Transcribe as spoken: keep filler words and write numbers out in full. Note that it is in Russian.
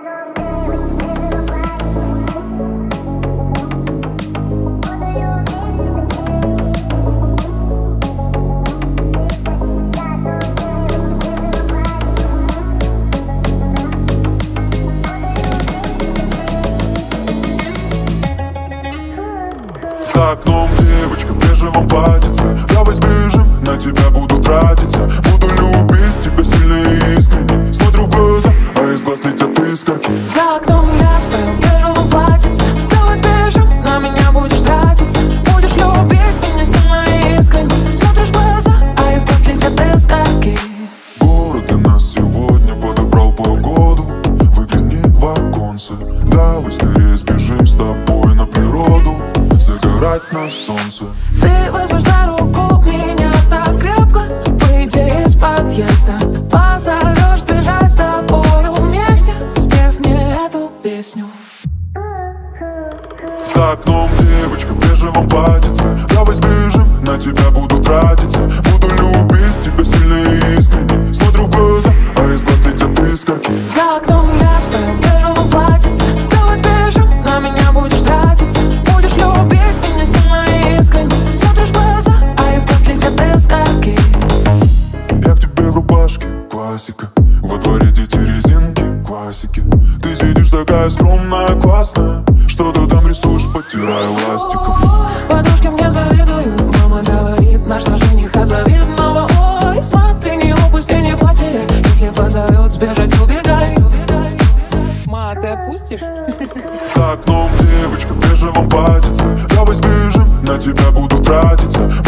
За окном девочка в бежевом платьице. Давай сбежим, на тебя буду тратиться. Буду любить тебя сильно и искренне. Смотрю в глаза, а из глаз летят искорки. За окном я стою в бежевом платьице. Давай сбежим, на меня будешь тратиться. Будешь любить меня сильно и искренне. Смотришь в глаза, а из глаз летят искорки. Город для нас сегодня подобрал погоду. Выгляни в оконце. Давай скорее сбежим с тобой на природу, загорать на солнце. Ты возьмешь за руку меня так крепко, выйди из подъезда, позовешь бежать с тобою вместе, спев мне эту песню. За окном девочка в бежевом платьице. Давай сбежим, на тебя буду тратиться. Буду любить тебя сильно и искренне. Смотрю в глаза, а из глаз летят искорки. За окном я стою в бежевом платьице. Давай сбежим, на меня будешь тратиться. Будешь любить меня сильно и искренне. Смотришь в глаза, а из глаз летят искорки. Я к тебе в рубашке, классика. Во дворе дети резинки, классики. Ты сидишь такая скромная, классная. Что ты там рисуешь, потирая ластиком. Подружки мне завидуют. Мама говорит, наш на жениха завидного. Ой, смотри, не упусти, не потери. Если позовет, сбежать, убегай. Ма, ты отпустишь? За окном девочка в бежевом платьице. Давай сбежим, на тебя буду тратиться.